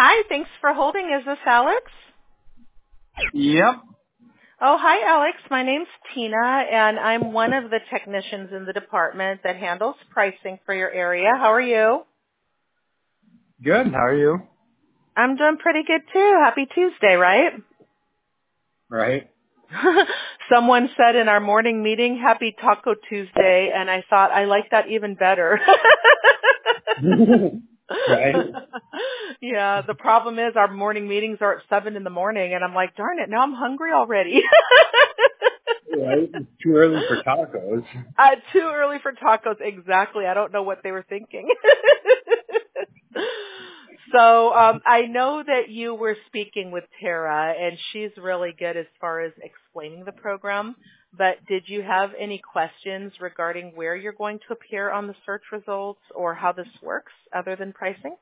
Hi, thanks for holding. Is this Alex? Yep. Oh, hi, Alex. My name's Tina, and I'm one of the technicians in the department that handles pricing for your area. How are you? Good. How are you? I'm doing pretty good, too. Happy Tuesday, right? Right. Someone said in our morning meeting, Happy Taco Tuesday, and I thought I like that even better. Right. Yeah, the problem is our morning meetings are at 7 in the morning, and I'm like, darn it, now I'm hungry already. Right. It's too early for tacos. Too early for tacos, exactly. I don't know what they were thinking. So I know that you were speaking with Tara, and she's really good as far as explaining the program. But did you have any questions regarding where you're going to appear on the search results or how this works other than pricing?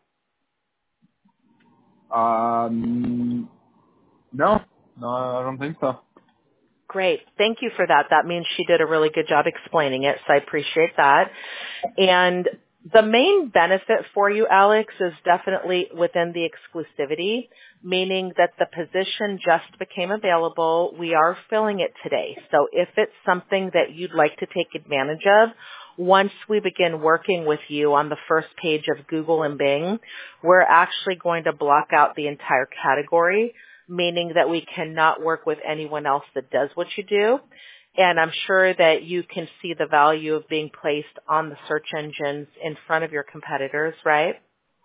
No. No, I don't think so. Great. Thank you for that. That means she did a really good job explaining it, so I appreciate that. And the main benefit for you, Alex, is definitely within the exclusivity, meaning that the position just became available. We are filling it today. So if it's something that you'd like to take advantage of, once we begin working with you on the first page of Google and Bing, we're actually going to block out the entire category, meaning that we cannot work with anyone else that does what you do. And I'm sure that you can see the value of being placed on the search engines in front of your competitors, right?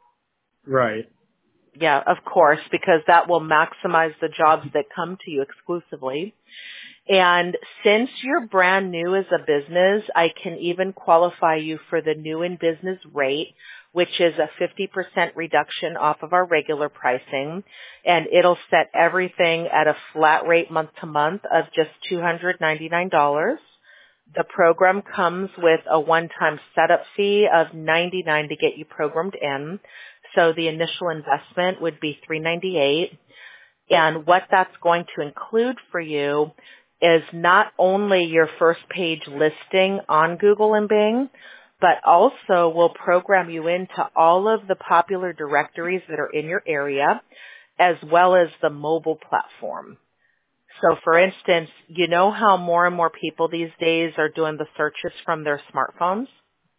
Right. Yeah, of course, because that will maximize the jobs that come to you exclusively. And since you're brand new as a business, I can even qualify you for the new in business rate, which is a 50% reduction off of our regular pricing. And it'll set everything at a flat rate month to month of just $299. The program comes with a one-time setup fee of $99 to get you programmed in. So the initial investment would be $398. And what that's going to include for you is not only your first page listing on Google and Bing, but also will program you into all of the popular directories that are in your area, as well as the mobile platform. So for instance, you know how more and more people these days are doing the searches from their smartphones,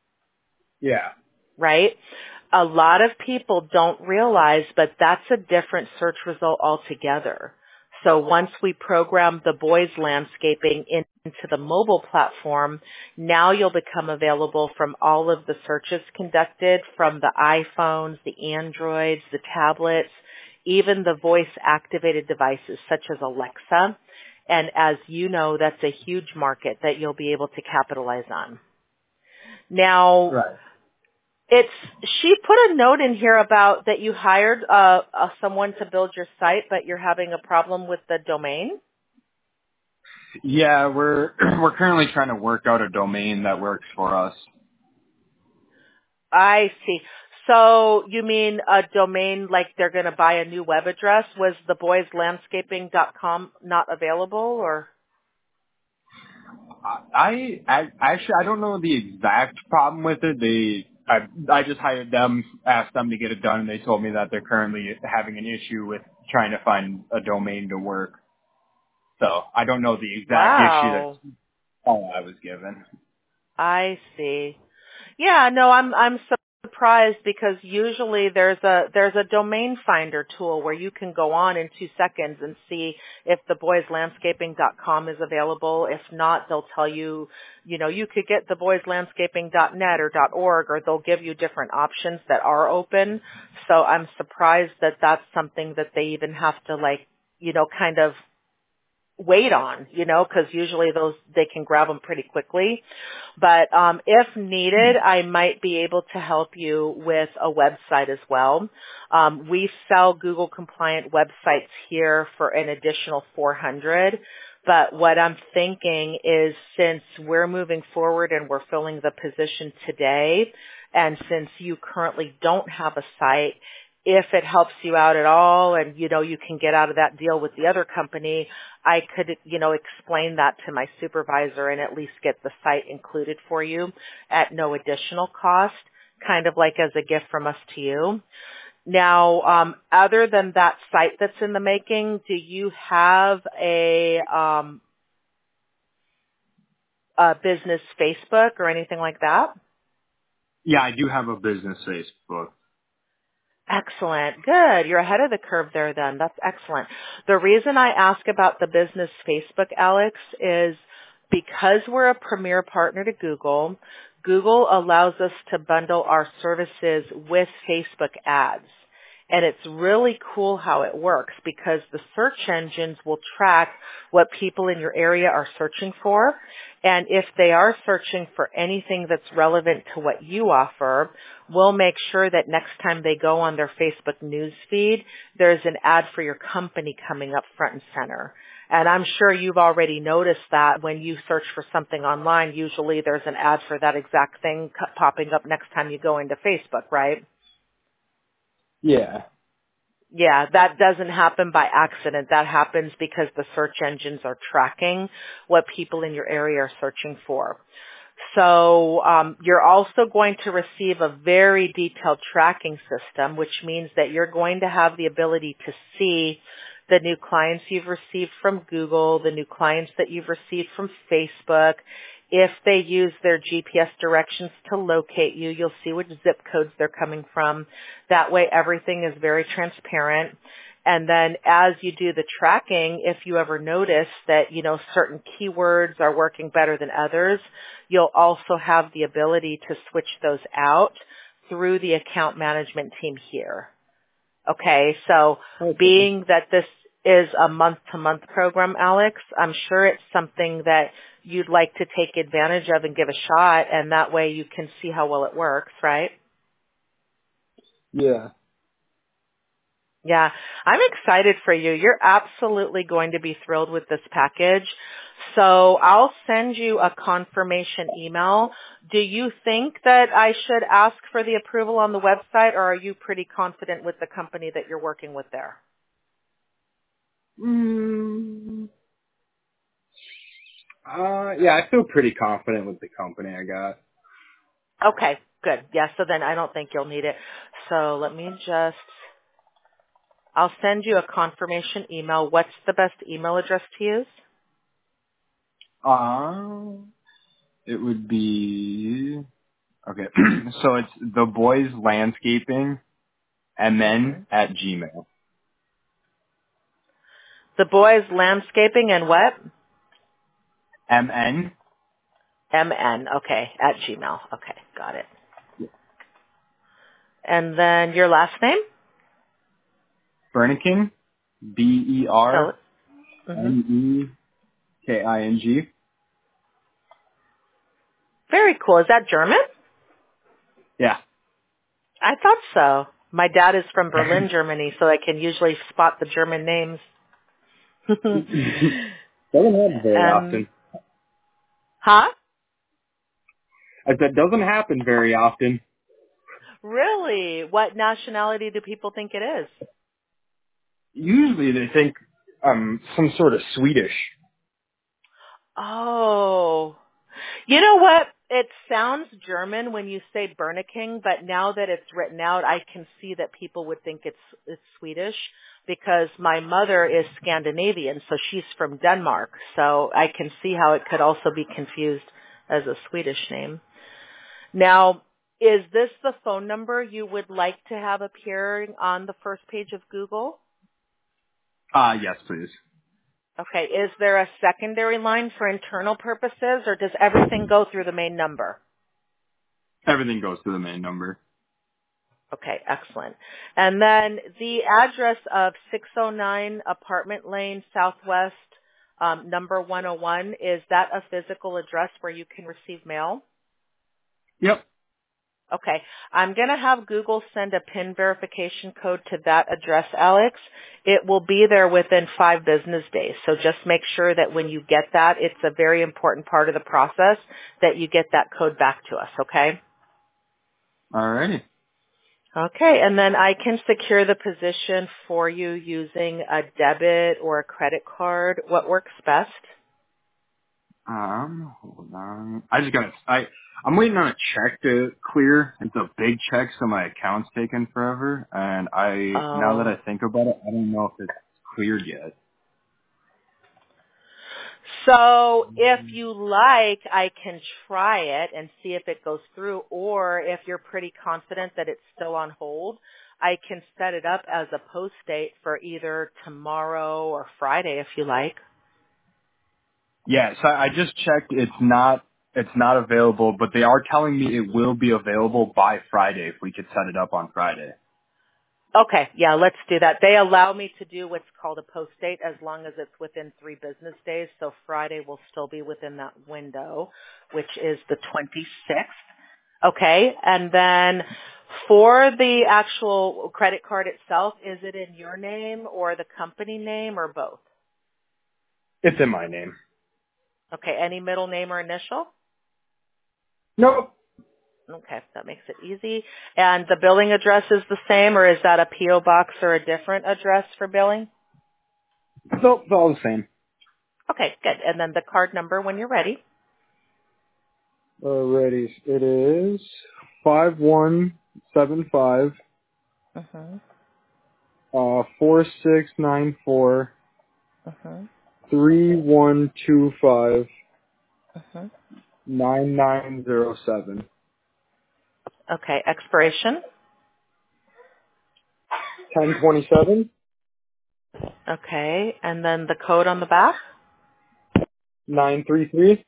Yeah. right? A lot of people don't realize, but that's a different search result altogether. So once we program the boys landscaping into the mobile platform, now you'll become available from all of the searches conducted from the iPhones, the Androids, the tablets, even the voice activated devices such as Alexa. And as you know, that's a huge market that you'll be able to capitalize on. Now, Right. she put a note in here about that you hired someone to build your site, but you're having a problem with the domain. Yeah, we're currently trying to work out a domain that works for us. I see. So you mean a domain like they're going to buy a new web address? Was theboyslandscaping.com not available, or? I actually I don't know the exact problem with it. I just hired them, asked them to get it done, and they told me that they're currently having an issue with trying to find a domain to work. So I don't know the exact issue. Wow. That's all I was given. I see. Yeah, no, I'm surprised because usually there's a domain finder tool where you can go on in 2 seconds and see if theboyslandscaping.com is available. If not, they'll tell you, you could get theboyslandscaping.net or .org, or they'll give you different options that are open. So I'm surprised that that's something that they even have to kind of wait on, because usually they can grab them pretty quickly. But if needed, I might be able to help you with a website as well. We sell Google compliant websites here for an additional $400. But what I'm thinking is, since we're moving forward and we're filling the position today, and since you currently don't have a site, if it helps you out at all and, you can get out of that deal with the other company, I could, explain that to my supervisor and at least get the site included for you at no additional cost, kind of like as a gift from us to you. Now, other than that site that's in the making, do you have a business Facebook or anything like that? Yeah, I do have a business Facebook. Excellent. Good. You're ahead of the curve there then. That's excellent. The reason I ask about the business Facebook, Alex, is because we're a premier partner to Google, Google allows us to bundle our services with Facebook ads. And it's really cool how it works because the search engines will track what people in your area are searching for. And if they are searching for anything that's relevant to what you offer, we'll make sure that next time they go on their Facebook news feed, there's an ad for your company coming up front and center. And I'm sure you've already noticed that when you search for something online, usually there's an ad for that exact thing popping up next time you go into Facebook, right? Yeah. Yeah, that doesn't happen by accident. That happens because the search engines are tracking what people in your area are searching for. So you're also going to receive a very detailed tracking system, which means that you're going to have the ability to see the new clients you've received from Google, the new clients that you've received from Facebook. If they use their GPS directions to locate you, you'll see which zip codes they're coming from. That way everything is very transparent. And then as you do the tracking, if you ever notice that, certain keywords are working better than others, you'll also have the ability to switch those out through the account management team here. Okay, so being that this is a month-to-month program, Alex, I'm sure it's something that you'd like to take advantage of and give a shot, and that way you can see how well it works, right? Yeah. Yeah, I'm excited for you. You're absolutely going to be thrilled with this package. So I'll send you a confirmation email. Do you think that I should ask for the approval on the website, or are you pretty confident with the company that you're working with there? Yeah, I feel pretty confident with the company I got. Okay, good. Yeah, so then I don't think you'll need it. So let me I'll send you a confirmation email. What's the best email address to use? It would be, okay, so it's the boys landscaping mn at gmail. The Boys Landscaping and what? mn MN, okay, at Gmail. Okay, got it. And then your last name? Berniking, Spell it. Mm-hmm. Berneking. Very cool. Is that German? Yeah. I thought so. My dad is from Berlin, Germany, so I can usually spot the German names. Doesn't happen very And, often. huh? I said doesn't happen very often. Really? What nationality do people think it is? Usually they think some sort of Swedish. Oh. You know what? It sounds German when you say Berniking, but now that it's written out, I can see that people would think it's Swedish because my mother is Scandinavian, so she's from Denmark. So I can see how it could also be confused as a Swedish name. Now, is this the phone number you would like to have appearing on the first page of Google? Yes, please. Okay, is there a secondary line for internal purposes, or does everything go through the main number? Everything goes to the main number. Okay, excellent. And then the address of 609 Apartment Lane Southwest, number 101, is that a physical address where you can receive mail? Yep. Okay. I'm going to have Google send a PIN verification code to that address, Alex. It will be there within 5 business days. So just make sure that when you get that, it's a very important part of the process that you get that code back to us, okay? Alrighty. Okay. And then I can secure the position for you using a debit or a credit card. What works best? Hold on. I I'm waiting on a check to clear. It's a big check, so my account's taking forever. And now that Oh. I think about it, I don't know if it's cleared yet. So if you like, I can try it and see if it goes through, or if you're pretty confident that it's still on hold, I can set it up as a post date for either tomorrow or Friday if you like. Yeah, so I just checked. It's not available, but they are telling me it will be available by Friday if we could set it up on Friday. Okay, yeah, let's do that. They allow me to do what's called a post date as long as it's within 3 business days, so Friday will still be within that window, which is the 26th. Okay, and then for the actual credit card itself, is it in your name or the company name or both? It's in my name. Okay, any middle name or initial? Nope. Okay, that makes it easy. And the billing address is the same, or is that a P.O. box or a different address for billing? Nope, it's all the same. Okay, good. And then the card number when you're ready. Alrighty, it is 5175 Mhm. 4694 Mhm. 3125 Mhm. 9907 Okay, expiration. 1027 Okay, and then the code on the back. 933.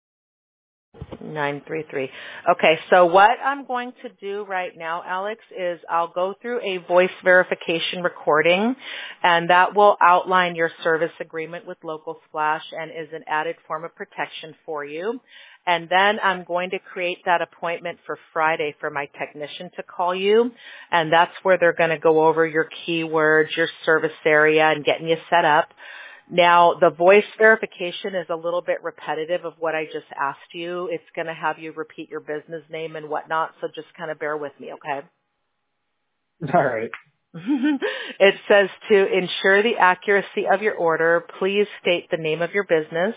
933. Okay, so what I'm going to do right now, Alex, is I'll go through a voice verification recording, and that will outline your service agreement with Local Splash and is an added form of protection for you. And then I'm going to create that appointment for Friday for my technician to call you, and that's where they're going to go over your keywords, your service area, and getting you set up. Now, the voice verification is a little bit repetitive of what I just asked you. It's going to have you repeat your business name and whatnot, so just kind of bear with me, okay? All right. It says to ensure the accuracy of your order, please state the name of your business.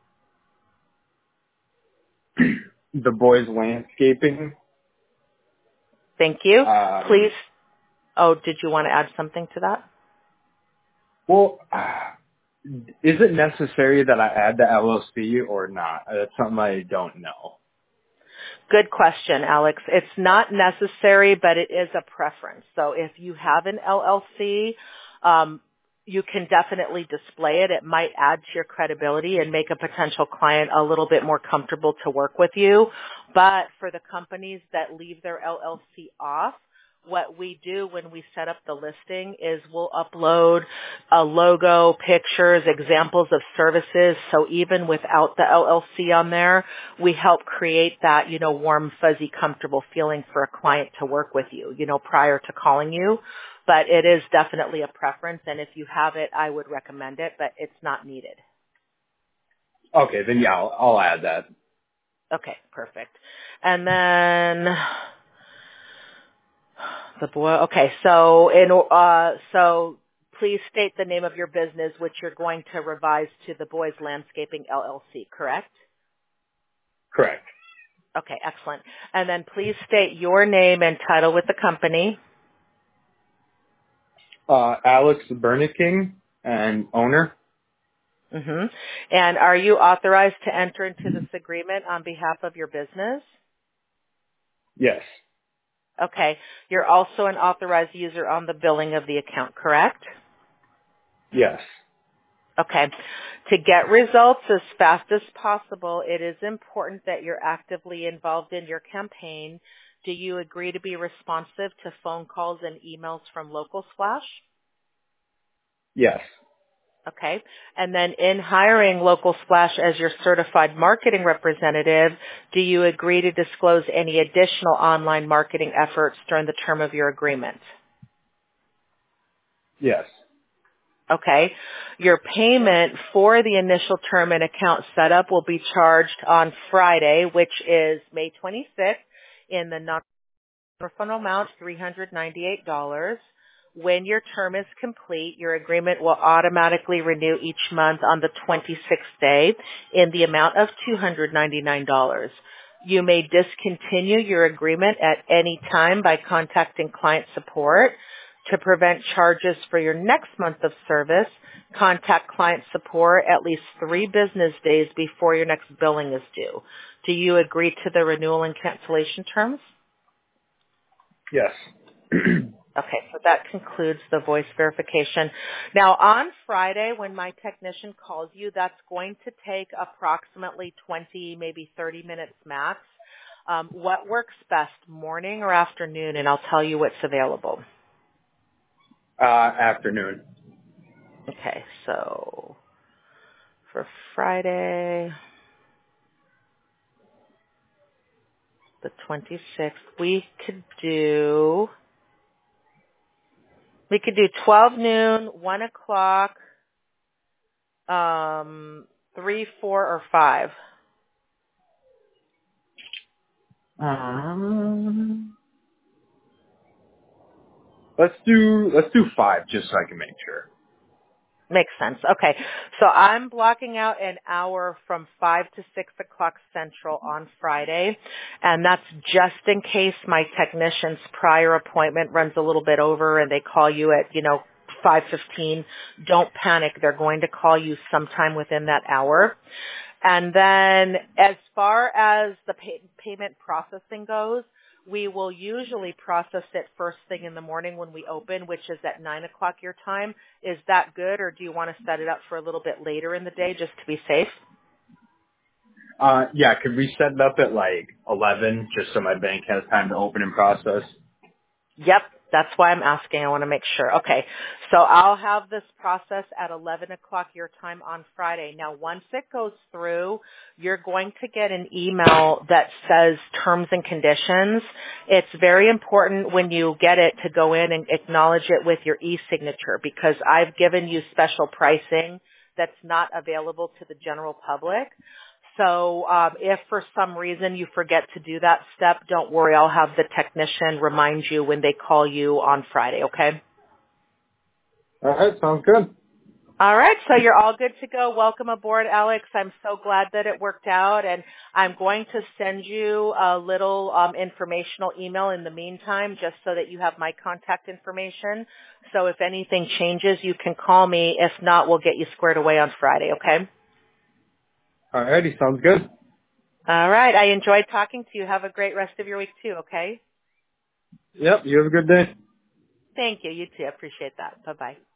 The boys landscaping. Thank you. Please, Um, oh, did you want to add something to that? well, is it necessary that I add the LLC or not? That's something I don't know. Good question, Alex. It's not necessary, but it is a preference. So if you have an LLC, you can definitely display it. It might add to your credibility and make a potential client a little bit more comfortable to work with you. But for the companies that leave their LLC off, what we do when we set up the listing is we'll upload a logo, pictures, examples of services. So even without the LLC on there, we help create that, warm, fuzzy, comfortable feeling for a client to work with you, prior to calling you. But it is definitely a preference. And if you have it, I would recommend it, but it's not needed. Okay, then yeah, I'll add that. Okay, perfect. And then the boy. Okay, so please state the name of your business, which you're going to revise to the Boys Landscaping LLC. Correct? Correct. Okay, excellent. And then please state your name and title with the company. Alex Berniking and owner. Mm-hmm. And are you authorized to enter into this agreement on behalf of your business? Yes. Okay. You're also an authorized user on the billing of the account, correct? Yes. Okay. To get results as fast as possible, it is important that you're actively involved in your campaign. Do you agree to be responsive to phone calls and emails from Local Splash? Yes. Okay. And then in hiring Local Splash as your certified marketing representative, do you agree to disclose any additional online marketing efforts during the term of your agreement? Yes. Okay. Your payment for the initial term and account setup will be charged on Friday, which is May 26th, in the non-refundable amount, $398. When your term is complete, your agreement will automatically renew each month on the 26th day in the amount of $299. You may discontinue your agreement at any time by contacting client support. To prevent charges for your next month of service, contact client support at least 3 business days before your next billing is due. Do you agree to the renewal and cancellation terms? Yes. Okay, so that concludes the voice verification. Now, on Friday, when my technician calls you, that's going to take approximately 20, maybe 30 minutes max. What works best, morning or afternoon? And I'll tell you what's available. Afternoon. Okay, so for Friday, the 26th, we could do 12 noon, 1 o'clock, 3, 4, or 5. Let's do 5 just so I can make sure. Makes sense. Okay. So I'm blocking out an hour from 5 to 6 o'clock Central on Friday. And that's just in case my technician's prior appointment runs a little bit over and they call you at, 5:15. Don't panic. They're going to call you sometime within that hour. And then as far as the payment processing goes, we will usually process it first thing in the morning when we open, which is at 9 o'clock your time. Is that good, or do you want to set it up for a little bit later in the day just to be safe? Yeah, could we set it up at like 11 just so my bank has time to open and process? Yep, that's why I'm asking. I want to make sure. Okay, so I'll have this process at 11 o'clock your time on Friday. Now, once it goes through, you're going to get an email that says terms and conditions. It's very important when you get it to go in and acknowledge it with your e-signature, because I've given you special pricing that's not available to the general public. So if for some reason you forget to do that step, don't worry. I'll have the technician remind you when they call you on Friday, okay? All right, sounds good. All right, so you're all good to go. Welcome aboard, Alex. I'm so glad that it worked out, and I'm going to send you a little informational email in the meantime just so that you have my contact information. So if anything changes, you can call me. If not, we'll get you squared away on Friday, okay? All righty, sounds good. All right. I enjoyed talking to you. Have a great rest of your week too, okay? Yep, you have a good day. Thank you. You too. I appreciate that. Bye-bye.